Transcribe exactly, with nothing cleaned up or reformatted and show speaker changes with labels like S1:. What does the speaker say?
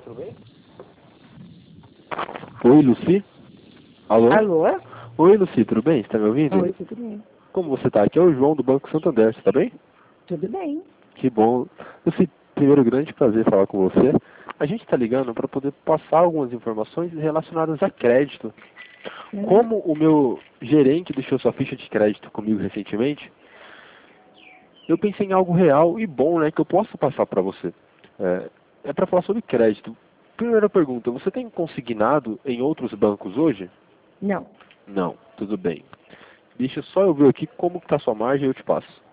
S1: tudo bem? Oi, Lucy? Alô?
S2: Alô?
S1: Oi, Lucy, tudo bem? Você tá me ouvindo?
S2: Oi, tudo bem.
S1: Como você tá? Aqui é o João do Banco Santander, você tá bem?
S2: Tudo bem.
S1: Que bom. Lucy, primeiro, grande prazer falar com você. A gente tá ligando para poder passar algumas informações relacionadas a crédito.
S2: Hum.
S1: Como o meu gerente deixou sua ficha de crédito comigo recentemente, eu pensei em algo real e bom, né, que eu posso passar para você. É, é para falar sobre crédito. Primeira pergunta, você tem consignado em outros bancos hoje?
S2: Não.
S1: Não, tudo bem. Deixa só eu ver aqui como está sua margem e eu te passo.